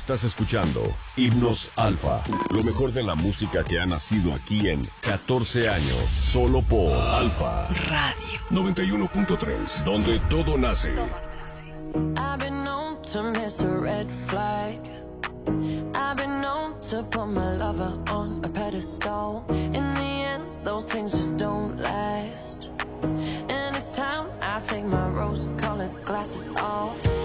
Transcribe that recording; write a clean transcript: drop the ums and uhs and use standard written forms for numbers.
Estás escuchando Himnos Alfa, lo mejor de la música que ha nacido aquí en 14 años, solo por Alfa Radio 91.3, donde todo nace. I've been known to miss a red flag. I've been known to put my lover